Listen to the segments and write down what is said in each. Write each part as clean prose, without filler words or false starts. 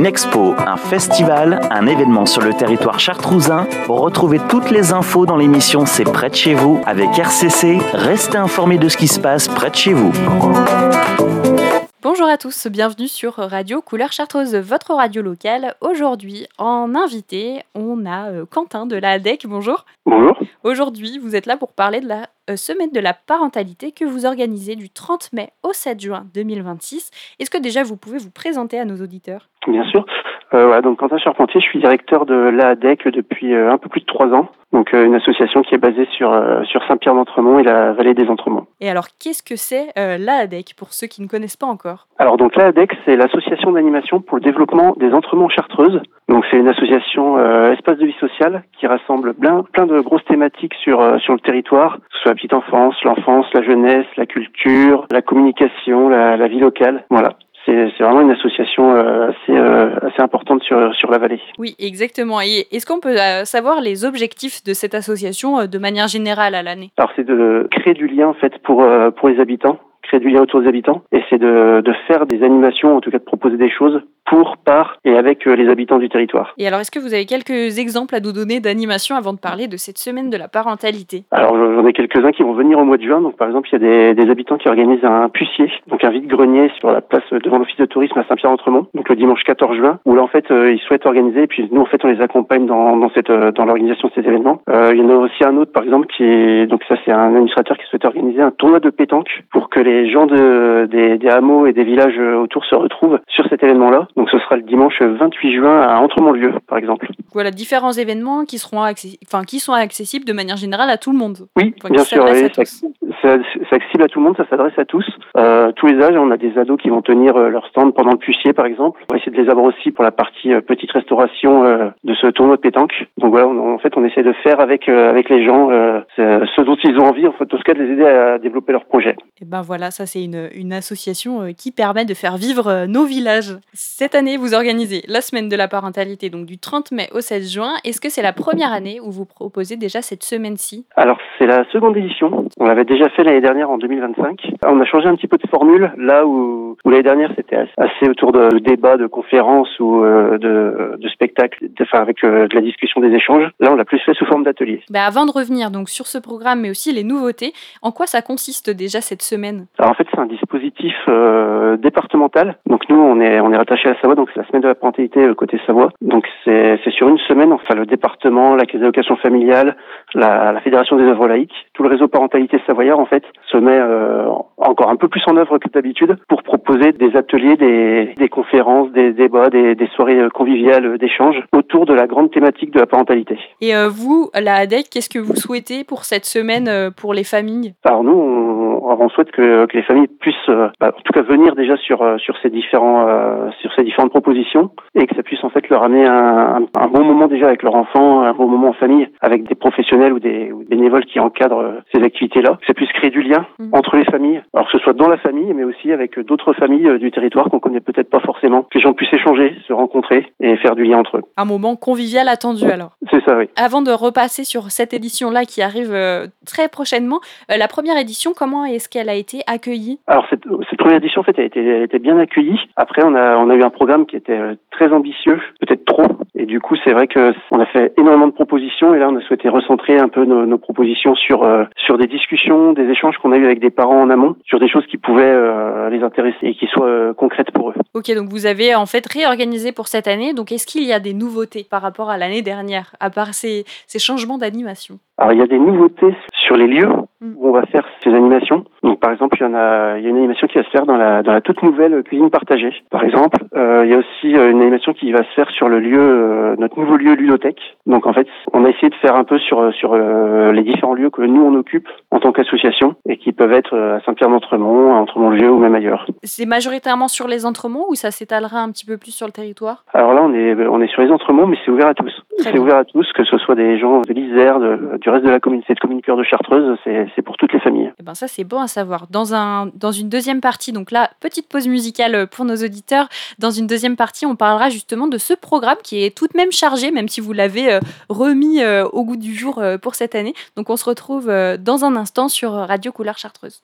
expo, un festival, un événement sur le territoire chartrousin. Retrouvez toutes les infos dans l'émission C'est près de chez vous avec RCC. Restez informés de ce qui se passe près de chez vous. Bonjour à tous, bienvenue sur Radio Couleur Chartreuse, votre radio locale. Aujourd'hui, en invité, on a Quentin de la ADEC. Bonjour. Bonjour. Aujourd'hui, vous êtes là pour parler de la semaine de la parentalité que vous organisez du 30 mai au 7 juin 2026. Est-ce que déjà vous pouvez vous présenter à nos auditeurs ? Bien sûr. Donc Quentin Charpentier, je suis directeur de l'AADEC depuis un peu plus de 3 ans. Donc une association qui est basée sur Saint-Pierre-d'Entremont et la vallée des Entremonts. Et alors, qu'est-ce que c'est l'AADEC pour ceux qui ne connaissent pas encore ? Alors donc l'AADEC, c'est l'association d'animation pour le développement des Entremonts chartreuses. Donc c'est une association espace de vie sociale qui rassemble plein de grosses thématiques sur le territoire, que ce soit la petite enfance, l'enfance, la jeunesse, la culture, la communication, la vie locale. Voilà. C'est vraiment une association assez importante sur la vallée. Oui, exactement. Et est-ce qu'on peut savoir les objectifs de cette association de manière générale à l'année ? Alors c'est de créer du lien en fait pour les habitants, créer du lien autour des habitants, et c'est de faire des animations, en tout cas de proposer des choses pour, par et avec les habitants du territoire. Et alors, est-ce que vous avez quelques exemples à nous donner d'animation avant de parler de cette semaine de la parentalité ? Alors, j'en ai quelques-uns qui vont venir au mois de juin. Donc, par exemple, il y a des habitants qui organisent un pucier, donc un vide-grenier sur la place devant l'office de tourisme à Saint-Pierre-d'Entremont, donc le dimanche 14 juin, où là, en fait, ils souhaitent organiser, et puis nous, en fait, on les accompagne dans l'organisation de ces événements. Il y en a aussi un autre, par exemple, donc ça, c'est un administrateur qui souhaite organiser un tournoi de pétanque pour que les gens des hameaux et des villages autour se retrouvent sur cet événement-là. Donc ce sera le dimanche 28 juin à Entremont-Lieu, par exemple. Voilà, différents événements qui sont accessibles de manière générale à tout le monde. Oui, enfin, bien sûr, c'est accessible à tout le monde, ça s'adresse à tous. Tous les âges, on a des ados qui vont tenir leur stand pendant le pucier, par exemple. On va essayer de les avoir aussi pour la partie petite restauration de ce tournoi de pétanque. Donc voilà, en fait, on essaie de faire avec les gens ce dont ils ont envie, en fait, en tout cas de les aider à développer leur projet. Et ben voilà, ça c'est une association qui permet de faire vivre nos villages. Cette année, vous organisez la semaine de la parentalité, donc du 30 mai au 16 juin. Est-ce que c'est la première année où vous proposez déjà cette semaine-ci ? Alors, c'est la seconde édition. On l'avait déjà fait l'année dernière en 2025. On a changé un petit peu de formule, là où l'année dernière, c'était assez autour de débats, de conférences ou de spectacles, avec de la discussion, des échanges. Là, on l'a plus fait sous forme d'atelier. Avant de revenir donc sur ce programme, mais aussi les nouveautés, en quoi ça consiste déjà cette semaine ? Alors, en fait, c'est un dispositif départemental. Donc, nous, on est rattaché à la Savoie, donc c'est la semaine de la parentalité côté Savoie. Donc, c'est sur une semaine, enfin, le département, la caisse d'allocation familiale, la Fédération des œuvres laïques, tout le réseau parentalité savoyard, en fait, se met encore un peu plus en œuvre que d'habitude pour proposer des ateliers, des conférences, des débats, des soirées conviviales d'échanges autour de la grande thématique de la parentalité. Et vous, la ADEC, qu'est-ce que vous souhaitez pour cette semaine pour les familles ? Alors nous, on souhaite que les familles puissent, en tout cas, venir déjà sur ces différentes propositions et que ça puisse en fait leur amener un bon moment déjà avec leur enfant, un bon moment en famille avec des professionnels ou des bénévoles qui encadrent ces activités-là. Que ça puisse créer du lien entre les familles, alors que ce soit dans la famille, mais aussi avec d'autres familles du territoire qu'on connaît peut-être pas forcément. Que les gens puissent échanger, se rencontrer et faire du lien entre eux. Un moment convivial attendu alors. C'est ça, oui. Avant de repasser sur cette édition-là qui arrive très prochainement, la première édition, comment est-ce qu'elle a été accueillie ? Alors cette première édition, en fait, elle a été bien accueillie. Après, on a eu un programme qui était très ambitieux, peut-être trop. Et du coup, c'est vrai que on a fait énormément de propositions. Et là, on a souhaité recentrer un peu nos propositions sur des discussions, des échanges qu'on a eu avec des parents en amont, sur des choses qui pouvaient les intéresser et qui soient concrètes pour eux. Ok, donc vous avez en fait réorganisé pour cette année. Donc est-ce qu'il y a des nouveautés par rapport à l'année dernière, à part ces changements d'animation ? Alors, il y a des nouveautés sur les lieux où on va faire ces animations. Donc, par exemple, il y a une animation qui va se faire dans la toute nouvelle cuisine partagée. Par exemple, il y a aussi une animation qui va se faire sur le lieu, notre nouveau lieu ludothèque. Donc, en fait, on a essayé de faire un peu sur les différents lieux que nous on occupe en tant qu'association et qui peuvent être à Saint-Pierre-d'Entremont, à Entremont-Lieu ou même ailleurs. C'est majoritairement sur les Entremonts ou ça s'étalera un petit peu plus sur le territoire ? Alors là, on est sur les Entremonts, mais c'est ouvert à tous. C'est ouvert à tous, que ce soit des gens de l'Isère, du reste de la commune, cette commune cœur de Chartreuse, c'est pour toutes les familles. Et ça c'est bon à savoir. Dans une deuxième partie, donc là, petite pause musicale pour nos auditeurs. Dans une deuxième partie, on parlera justement de ce programme qui est tout de même chargé, même si vous l'avez remis au goût du jour pour cette année. Donc on se retrouve dans un instant sur Radio Couleur Chartreuse.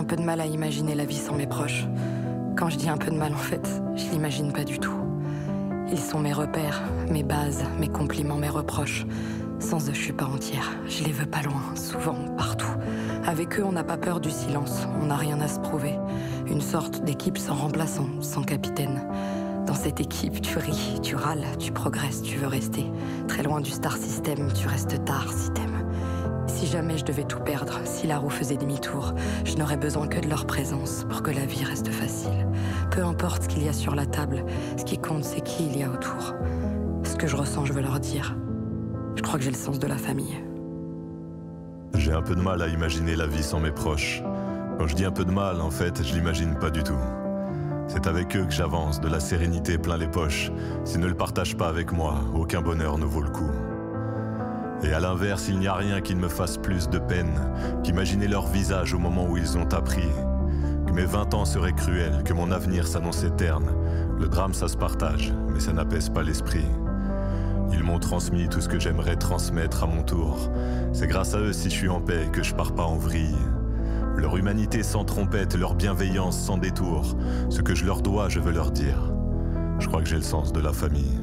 peu de mal à imaginer la vie sans mes proches. Quand je dis un peu de mal, en fait, je l'imagine pas du tout. Ils sont mes repères, mes bases, mes compliments, mes reproches. Sans eux, je suis pas entière. Je les veux pas loin, souvent, partout. Avec eux, on n'a pas peur du silence. On n'a rien à se prouver. Une sorte d'équipe sans remplaçant, sans capitaine. Dans cette équipe, tu ris, tu râles, tu progresses, tu veux rester. Très loin du star system, tu restes tard si t'aimes. Si jamais je devais tout perdre, si la roue faisait demi-tour, je n'aurais besoin que de leur présence pour que la vie reste facile. Peu importe ce qu'il y a sur la table, ce qui compte, c'est qui il y a autour. Ce que je ressens, je veux leur dire. Je crois que j'ai le sens de la famille. J'ai un peu de mal à imaginer la vie sans mes proches. Quand je dis un peu de mal, en fait, je l'imagine pas du tout. C'est avec eux que j'avance, de la sérénité plein les poches. S'ils ne le partagent pas avec moi, aucun bonheur ne vaut le coup. Et à l'inverse, il n'y a rien qui ne me fasse plus de peine qu'imaginer leur visage au moment où ils ont appris que mes 20 ans seraient cruels, que mon avenir s'annonçait terne. Le drame, ça se partage, mais ça n'apaise pas l'esprit. Ils m'ont transmis tout ce que j'aimerais transmettre à mon tour. C'est grâce à eux si je suis en paix que je pars pas en vrille. Leur humanité sans trompette, leur bienveillance sans détour. Ce que je leur dois, je veux leur dire. Je crois que j'ai le sens de la famille.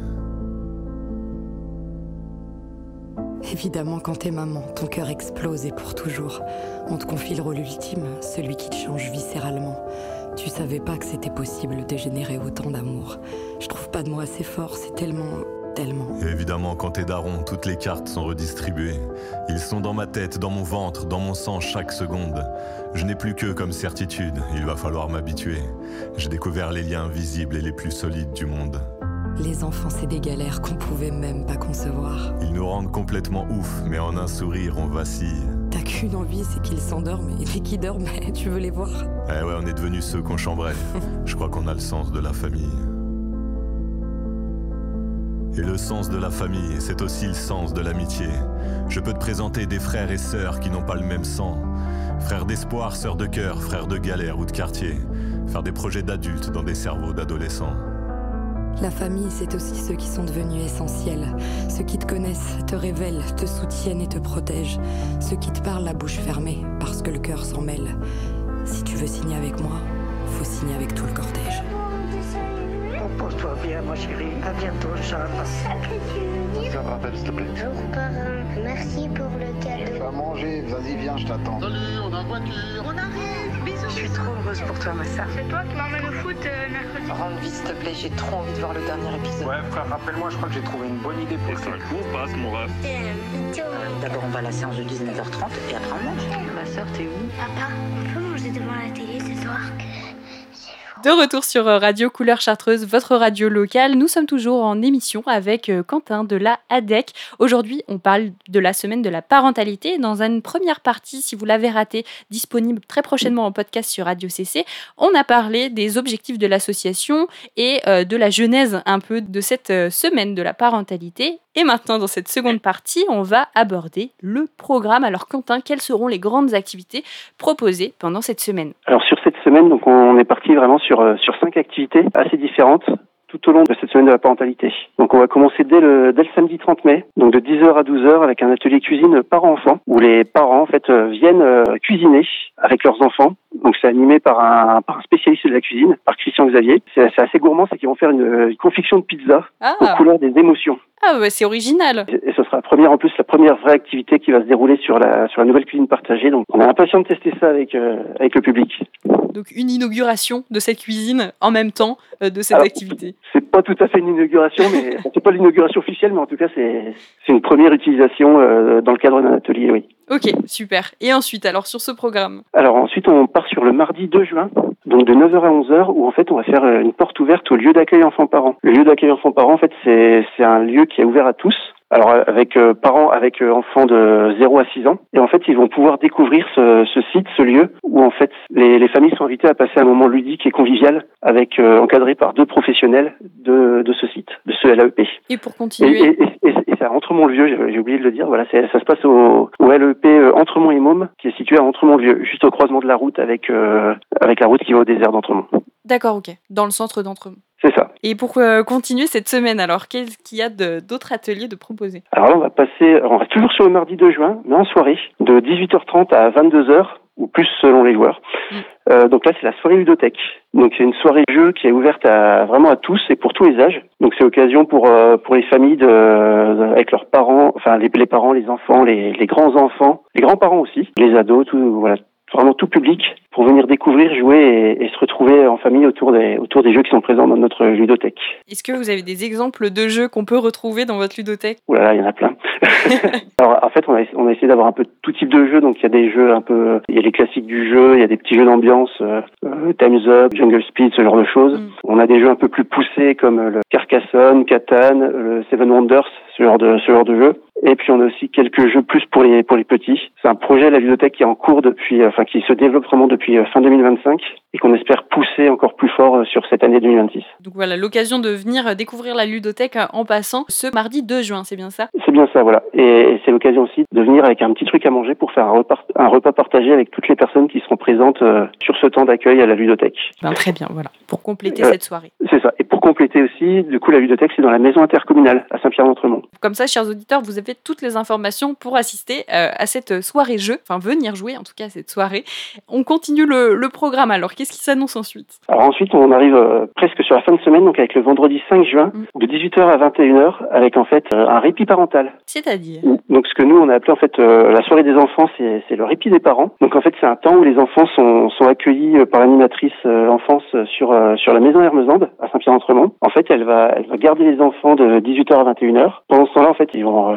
Évidemment, quand t'es maman, ton cœur explose et pour toujours. On te confie le rôle ultime, celui qui te change viscéralement. Tu savais pas que c'était possible de générer autant d'amour. Je trouve pas de mots assez forts, c'est tellement... Et évidemment, quand t'es daron, toutes les cartes sont redistribuées. Ils sont dans ma tête, dans mon ventre, dans mon sang chaque seconde. Je n'ai plus qu'eux comme certitude, il va falloir m'habituer. J'ai découvert les liens invisibles et les plus solides du monde. Les enfants, c'est des galères qu'on pouvait même pas concevoir. Ils nous rendent complètement ouf, mais en un sourire, on vacille. T'as qu'une envie, c'est qu'ils s'endorment, et dès qu'ils dorment, tu veux les voir. Eh ouais, on est devenus ceux qu'on chambrait. Je crois qu'on a le sens de la famille. Et le sens de la famille, c'est aussi le sens de l'amitié. Je peux te présenter des frères et sœurs qui n'ont pas le même sang. Frères d'espoir, sœurs de cœur, frères de galère ou de quartier. Faire des projets d'adultes dans des cerveaux d'adolescents. La famille, c'est aussi ceux qui sont devenus essentiels. Ceux qui te connaissent, te révèlent, te soutiennent et te protègent. Ceux qui te parlent la bouche fermée, parce que le cœur s'en mêle. Si tu veux signer avec moi, faut signer avec tout le cortège. Repose-toi bien, ma chérie. À bientôt, Charles. Ça va, rappelle, s'il te plaît. Bonjour, parrain. Merci pour le cadeau. Va manger, vas-y, viens, je t'attends. Salut, on est en voiture. On arrive. Bisous. Je suis trop heureuse pour toi, ma sœur. C'est toi qui m'emmène au foot mercredi. Rentre vite, s'il te plaît, j'ai trop envie de voir le dernier épisode. Ouais, frère, rappelle-moi, je crois que j'ai trouvé une bonne idée pour ça. Cours, passe, mon ref. D'abord, on va à la séance de 19h30 et après on mange. Ma sœur, t'es où? Papa, on peut manger devant la télé ce soir? De retour sur Radio Couleur Chartreuse, votre radio locale. Nous sommes toujours en émission avec Quentin de la ADEC. Aujourd'hui, on parle de la semaine de la parentalité. Dans une première partie, si vous l'avez raté, disponible très prochainement en podcast sur Radio CC, on a parlé des objectifs de l'association et de la genèse un peu de cette semaine de la parentalité. Et maintenant, dans cette seconde partie, on va aborder le programme. Alors Quentin, quelles seront les grandes activités proposées pendant cette semaine? Alors sur cette semaine, donc on est parti vraiment sur 5 activités assez différentes tout au long de cette semaine de la parentalité. Donc on va commencer dès le samedi 30 mai, donc de 10h à 12h avec un atelier cuisine parents-enfants où les parents en fait viennent cuisiner avec leurs enfants. Donc c'est animé par un spécialiste de la cuisine, par Christian Xavier. C'est assez gourmand, c'est qu'ils vont faire une confection de pizza aux couleurs des émotions. Ah ouais, c'est original. Et ce sera la première vraie activité qui va se dérouler sur la nouvelle cuisine partagée. Donc on est impatient de tester ça avec le public. Donc une inauguration de cette cuisine en même temps de cette activité. C'est pas tout à fait une inauguration, mais c'est pas l'inauguration officielle, mais en tout cas c'est une première utilisation dans le cadre d'un atelier, oui. Ok, super. Et ensuite, alors sur ce programme? Alors ensuite, on part sur le mardi 2 juin, donc de 9h à 11h, où en fait on va faire une porte ouverte au lieu d'accueil enfants-parents. Le lieu d'accueil enfants-parents, en fait, c'est un lieu qui est ouvert à tous. Alors avec parents avec enfants de 0 à 6 ans. Et en fait, ils vont pouvoir découvrir ce site, ce lieu, où en fait les familles sont invitées à passer un moment ludique et convivial, avec encadré par 2 professionnels de ce site, de ce LAEP. Et pour continuer... Et c'est à Entremont-le-Vieux, j'ai oublié de le dire. Voilà, ça se passe au LEP Entremont et Môme, qui est situé à Entremont-le-Vieux, juste au croisement de la route avec la route qui va au désert d'Entremont. D'accord, ok. Dans le centre d'Entremont. C'est ça. Et pour continuer cette semaine, alors, qu'est-ce qu'il y a d'autres ateliers de proposer? Alors là, on reste toujours sur le mardi 2 juin, mais en soirée, de 18h30 à 22h, ou plus selon les joueurs. Donc là, c'est la soirée ludothèque. Donc c'est une soirée jeu qui est ouverte vraiment à tous et pour tous les âges. Donc c'est l'occasion pour les familles avec leurs parents, enfin les parents, les enfants, les grands enfants, les grands-parents aussi, les ados, tout voilà. Vraiment tout public pour venir découvrir, jouer et se retrouver en famille autour des jeux qui sont présents dans notre ludothèque. Est-ce que vous avez des exemples de jeux qu'on peut retrouver dans votre ludothèque ? Ouh là là, il y en a plein. Alors en fait, on a essayé d'avoir un peu tout type de jeux. Donc il y a des jeux il y a les classiques du jeu, il y a des petits jeux d'ambiance, Time's Up, Jungle Speed, ce genre de choses. On a des jeux un peu plus poussés comme le Carcassonne, Catan, le Seven Wonders, ce genre de jeu. Et puis on a aussi quelques jeux plus pour les petits. C'est un projet la ludothèque qui est en cours qui se développe vraiment depuis fin 2025 et qu'on espère pousser encore plus fort sur cette année 2026. Donc voilà, l'occasion de venir découvrir la ludothèque en passant ce mardi 2 juin, c'est bien ça ? C'est bien ça, voilà. Et c'est l'occasion aussi de venir avec un petit truc à manger pour faire un repas partagé avec toutes les personnes qui seront présentes sur ce temps d'accueil à la ludothèque. Très bien, voilà, pour compléter cette soirée. C'est ça. Et pour compléter aussi, du coup, la ludothèque, c'est dans la maison intercommunale à Saint-Pierre-d'Entremont. Comme ça, chers auditeurs, vous avez toutes les informations pour assister à cette soirée jeu, enfin venir jouer en tout cas à cette soirée. On continue le programme alors, qu'est-ce qui s'annonce ensuite ? Alors ensuite, on arrive presque sur la fin de semaine, donc avec le vendredi 5 juin, de 18h à 21h, avec en fait un répit parental. C'est-à-dire ? Donc ce que nous, on a appelé en fait la soirée des enfants, c'est le répit des parents. Donc en fait, c'est un temps où les enfants sont accueillis par l'animatrice enfance sur la maison Hermesande à Saint-Pierre-d'Entremont. En fait, elle va garder les enfants de 18h à 21h. Pendant ce temps-là, en fait, ils vont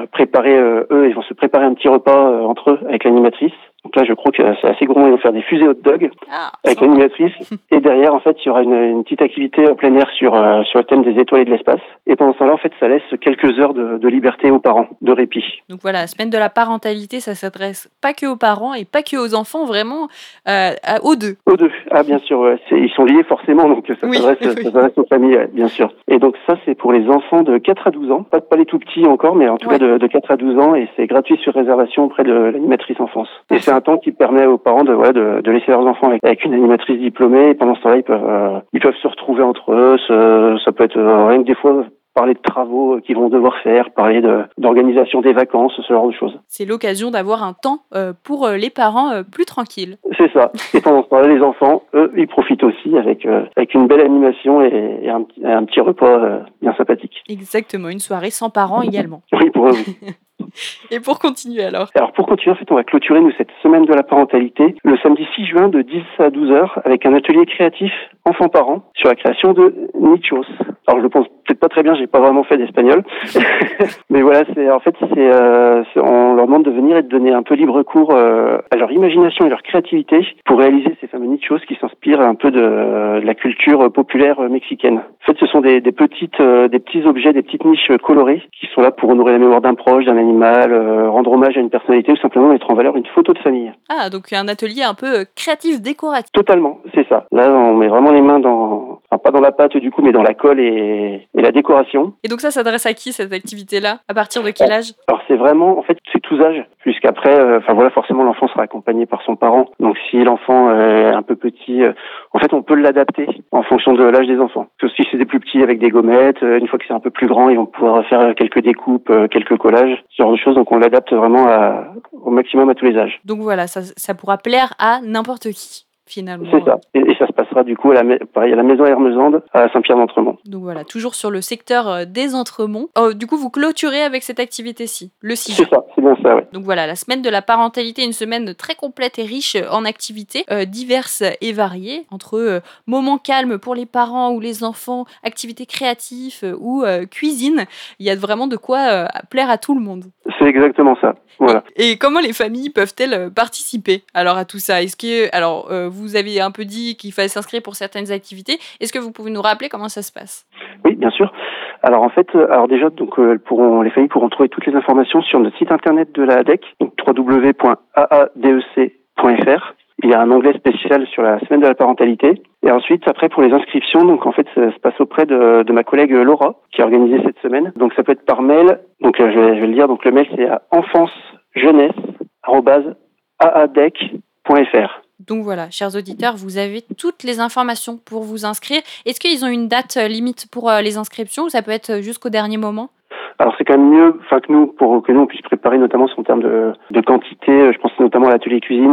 ils vont se préparer un petit repas entre eux avec l'animatrice. Donc là, je crois que c'est assez gros. Ils vont faire des fusées hot dog avec l'animatrice. Et derrière, en fait, il y aura une petite activité en plein air sur le thème des étoiles et de l'espace. Et pendant ce temps-là, en fait, ça laisse quelques heures de liberté aux parents, de répit. Donc voilà, la semaine de la parentalité, ça s'adresse pas que aux parents et pas que aux enfants, vraiment aux deux. Aux deux. Ah, bien sûr. Ouais. Ils sont liés forcément, donc ça s'adresse aux familles, bien sûr. Et donc ça, c'est pour les enfants de 4 à 12 ans. Pas les tout petits encore, mais en tout cas de 4 à 12 ans. Et c'est gratuit sur réservation auprès de l'animatrice enfance. Et c'est un temps qui permet aux parents de laisser leurs enfants avec une animatrice diplômée. Et pendant ce temps-là, ils peuvent se retrouver entre eux. Ça peut être rien que des fois parler de travaux qu'ils vont devoir faire, parler d'organisation des vacances, ce genre de choses. C'est l'occasion d'avoir un temps pour les parents plus tranquilles. C'est ça. Et pendant ce temps-là, les enfants, eux, ils profitent aussi avec une belle animation et un petit repas bien sympathique. Exactement, une soirée sans parents également. Oui, pour eux. Et pour continuer alors ? Alors pour continuer, en fait, on va clôturer nous cette semaine de la parentalité le samedi 6 juin de 10 à 12 heures avec un atelier créatif enfants-parents sur la création de nichos. Alors je le pense peut-être pas très bien, j'ai pas vraiment fait d'espagnol, mais voilà, on leur demande de venir et de donner un peu libre cours à leur imagination et leur créativité pour réaliser ces fameux nichos qui s'inspirent un peu de la culture populaire mexicaine. En fait, ce sont des petits objets, des petites niches colorées qui sont là pour honorer la mémoire d'un proche, d'un animal, rendre hommage à une personnalité ou simplement mettre en valeur une photo de famille. Ah, donc un atelier un peu créatif, décoratif. Totalement, c'est ça. Là, on met vraiment les mains pas dans la pâte du coup, mais dans la colle et la décoration. Et donc ça s'adresse à qui cette activité-là ? À partir de quel âge ? Alors c'est vraiment, en fait, c'est tous âges. Puisqu'après, forcément, l'enfant sera accompagné par son parent. Donc si l'enfant est un peu petit, en fait, on peut l'adapter en fonction de l'âge des enfants. Parce que si c'est des plus petits avec des gommettes, une fois que c'est un peu plus grand, ils vont pouvoir faire quelques découpes, quelques collages, ce genre de choses. Donc on l'adapte vraiment au maximum à tous les âges. Donc voilà, ça pourra plaire à n'importe qui. Finalement. C'est ça. Et ça se passera du coup à la maison Hermesande à Saint-Pierre-d'Entremont. Donc voilà, toujours sur le secteur des Entremonts. Du coup, vous clôturez avec cette activité-ci, le 6 juin. C'est ça, c'est bien ça, oui. Donc voilà, la semaine de la parentalité, une semaine très complète et riche en activités diverses et variées, entre moments calmes pour les parents ou les enfants, activités créatives ou cuisine. Il y a vraiment de quoi plaire à tout le monde. C'est exactement ça. Voilà. Et comment les familles peuvent-elles participer alors à tout ça ? Vous avez un peu dit qu'il fallait s'inscrire pour certaines activités. Est-ce que vous pouvez nous rappeler comment ça se passe ? Oui, bien sûr. Alors en fait, déjà, donc les familles pourront trouver toutes les informations sur notre site internet de la ADEC, donc www.aadec.fr. Il y a un onglet spécial sur la semaine de la parentalité. Et ensuite, après, pour les inscriptions, donc en fait, ça se passe auprès de ma collègue Laura, qui a organisé cette semaine. Donc ça peut être par mail. Donc je vais le dire. Donc le mail, c'est à enfancejeunesse@aadec.fr. Donc voilà, chers auditeurs, vous avez toutes les informations pour vous inscrire. Est-ce qu'ils ont une date limite pour les inscriptions ou ça peut être jusqu'au dernier moment ? Alors c'est quand même mieux, que nous, pour que nous on puisse préparer notamment en termes de quantité. Je pense notamment à l'atelier cuisine.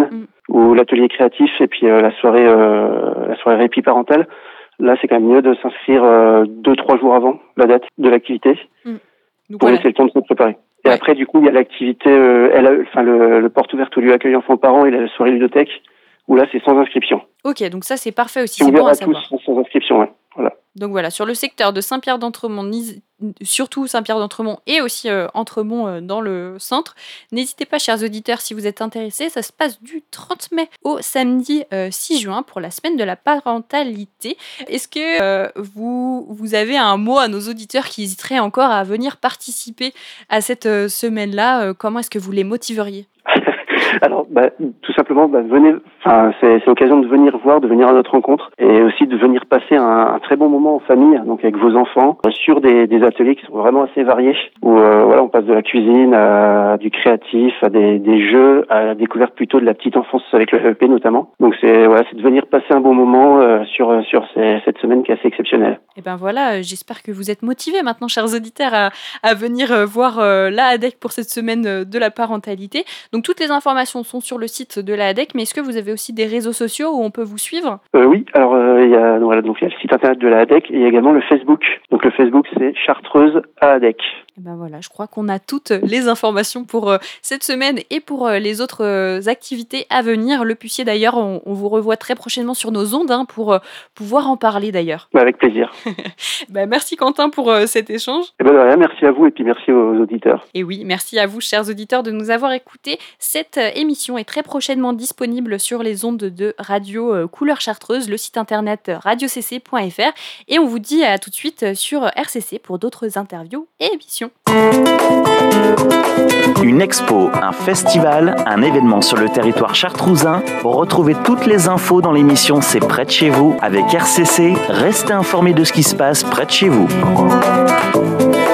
ou l'atelier créatif et puis la soirée répit parental. Là, c'est quand même mieux de s'inscrire 2-3 jours avant la date de l'activité pour laisser le temps de se préparer. Et après, du coup, il y a l'activité, le porte ouverte au lieu accueil enfants-parents et la soirée ludothèque, où là, c'est sans inscription. Ok, donc ça, c'est parfait aussi. C'est bon à savoir. Tous sans inscription, ouais. Voilà. Donc voilà, sur le secteur de Saint-Pierre-d'Entremont, surtout Saint-Pierre-d'Entremont et aussi Entremont dans le centre, n'hésitez pas, chers auditeurs, si vous êtes intéressés, ça se passe du 30 mai au samedi 6 juin pour la semaine de la parentalité. Est-ce que vous avez un mot à nos auditeurs qui hésiteraient encore à venir participer à cette semaine-là? Comment est-ce que vous les motiveriez? Alors, tout simplement, venez. Enfin, c'est l'occasion de venir voir, de venir à notre rencontre, et aussi de venir passer un très bon moment en famille, donc avec vos enfants, sur des ateliers qui sont vraiment assez variés, où on passe de la cuisine à du créatif, à des jeux, à la découverte plutôt de la petite enfance avec le EP notamment. Donc c'est de venir passer un bon moment sur cette semaine qui est assez exceptionnelle. Et ben voilà, j'espère que vous êtes motivés maintenant, chers auditeurs, à venir voir la ADEC pour cette semaine de la parentalité. Donc toutes les informations sont sur le site de la ADEC, mais est-ce que vous avez aussi des réseaux sociaux où on peut vous suivre? Oui, alors il y a le site internet de la ADEC et également le Facebook. Donc le Facebook, c'est Chartreuse à ADEC. Et ben voilà, je crois qu'on a toutes les informations pour cette semaine et pour les autres activités à venir. Le Pucier d'ailleurs, on vous revoit très prochainement sur nos ondes pour pouvoir en parler d'ailleurs. Avec plaisir. Merci Quentin pour cet échange. Et de rien, merci à vous et puis merci aux auditeurs. Et oui, merci à vous, chers auditeurs, de nous avoir écoutés. Cette émission est très prochainement disponible sur les ondes de Radio Couleur Chartreuse, le site internet radiocc.fr, et on vous dit à tout de suite sur RCC pour d'autres interviews et émissions. Une expo, un festival, un événement sur le territoire chartrousin. Retrouvez toutes les infos dans l'émission C'est près de chez vous avec RCC. Restez informés de ce qui se passe près de chez vous.